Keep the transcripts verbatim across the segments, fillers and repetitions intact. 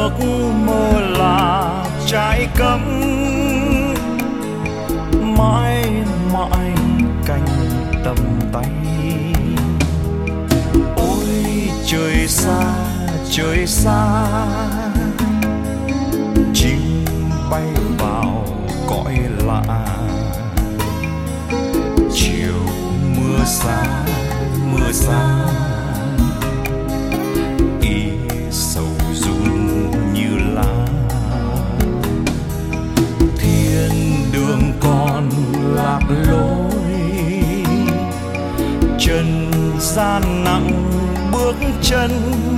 ước mơ là trái cấm, mãi mãi canh tầm tay. Ôi trời xa trời xa, chim bay vào cõi lạ. Chiều mưa xa mưa xa, ý sầu run như lá. Thiên đường còn lạc lối, trần gian nặng bước chân.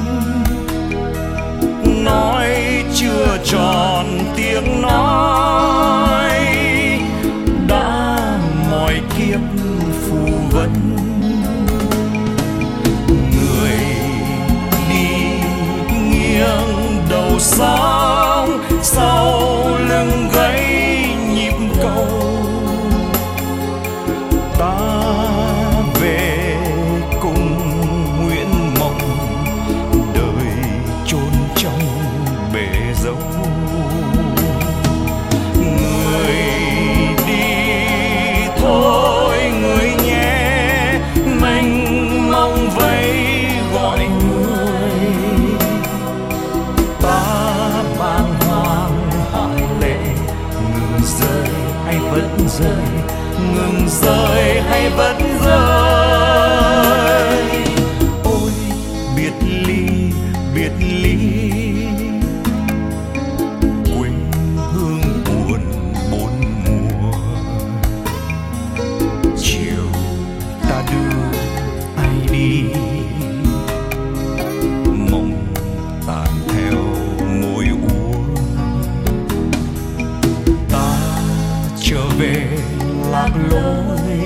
Nói chưa tròn tiếng nói, đã mọi kiếp phù vân. Người đi nghiêng đầu sóng, sau lưng gãy nhịp cầu. Ta về cùng nguyện mộng, đời chôn trong bể dấu. Người đi thôi người nhé, mênh mông vẫy gọi người. Ta bàng hoàng hỏi lệ, ngừng rơi hay vẫn rơi, ngừng rơi hay vẫn rơi. Ôi biệt ly biệt ly, quê hương buồn bốn mùa. Chiều ta đưa ai đi, mộng tàn theo môi úa. Ta trở về lạc lối,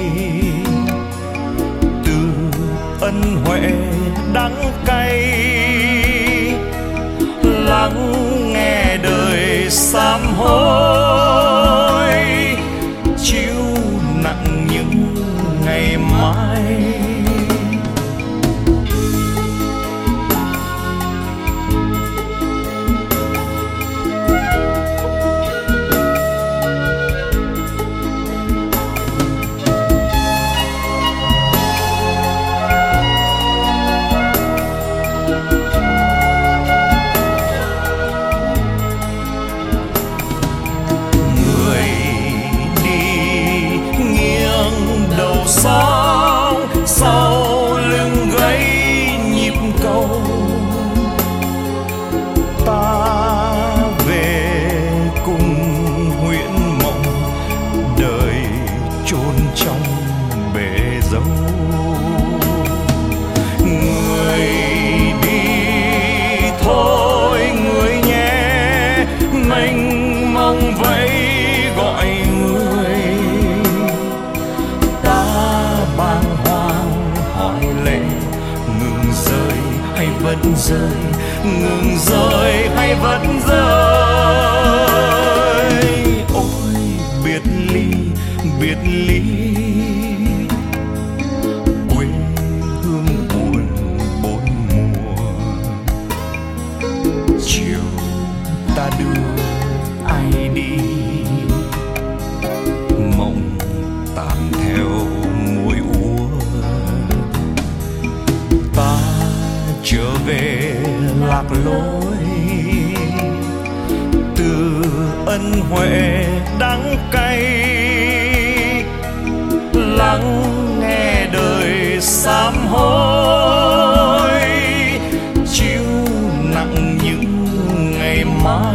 từ ân huệ đắng cay. Lắng nghe đời sám hối, chịu nặng những ngày mai. Sóng sau lưng gãy nhịp cầu. Ta về cùng huyễn mộng, đời chôn trong bể dấu. Người đi thôi người nhé, mênh mông vẫy gọi người. Hay vẫn rơi, ngừng rơi hay vẫn rơi. Ôi biệt ly biệt ly, quê hương buồn bốn mùa. Chiều ta đưa ai đi, mộng tàn theo môi úa. Ta trở về lạc lối, từ ân huệ đắng cay. Lắng nghe đời sám hối, chịu nặng những ngày mai.